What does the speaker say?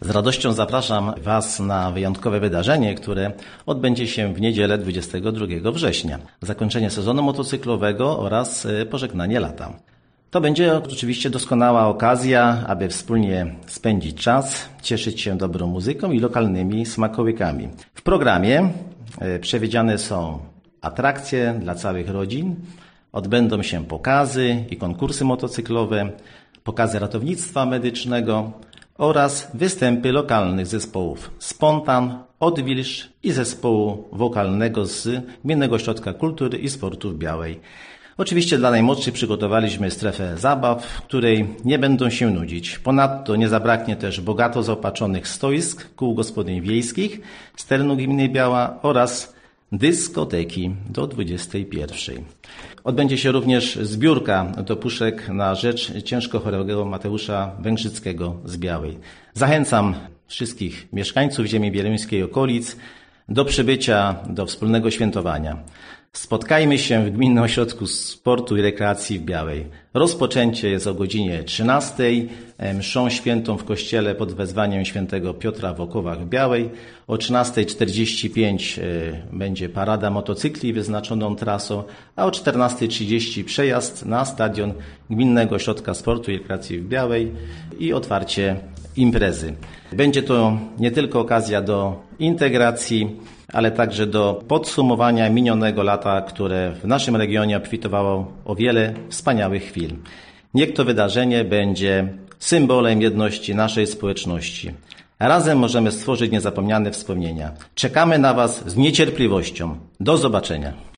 Z radością zapraszam Was na wyjątkowe wydarzenie, które odbędzie się w niedzielę 22 września. Zakończenie sezonu motocyklowego oraz pożegnanie lata. To będzie oczywiście doskonała okazja, aby wspólnie spędzić czas, cieszyć się dobrą muzyką i lokalnymi smakołykami. W programie przewidziane są atrakcje dla całych rodzin, odbędą się pokazy i konkursy motocyklowe, pokazy ratownictwa medycznego oraz występy lokalnych zespołów Spontan, Odwilż i zespołu wokalnego z Gminnego Ośrodka Kultury i Sportu w Białej. Oczywiście dla najmłodszych przygotowaliśmy strefę zabaw, w której nie będą się nudzić. Ponadto nie zabraknie też bogato zaopatrzonych stoisk kół gospodyń wiejskich z terenu gminy Biała oraz dyskoteki do 21. Odbędzie się również zbiórka do puszek na rzecz ciężko chorego Mateusza Węgrzyckiego z Białej. Zachęcam wszystkich mieszkańców ziemi bieluńskiej i okolic do przybycia do wspólnego świętowania. Spotkajmy się w Gminnym Ośrodku Sportu i Rekreacji w Białej. Rozpoczęcie jest o godzinie 13. Mszą świętą w kościele pod wezwaniem świętego Piotra w Okowach w Białej. O 13:45 będzie parada motocykli wyznaczoną trasą, a o 14:30 przejazd na stadion Gminnego Ośrodka Sportu i Rekreacji w Białej i otwarcie imprezy. Będzie to nie tylko okazja do integracji, ale także do podsumowania minionego lata, które w naszym regionie obfitowało o wiele wspaniałych chwil. Niech to wydarzenie będzie symbolem jedności naszej społeczności. Razem możemy stworzyć niezapomniane wspomnienia. Czekamy na Was z niecierpliwością. Do zobaczenia.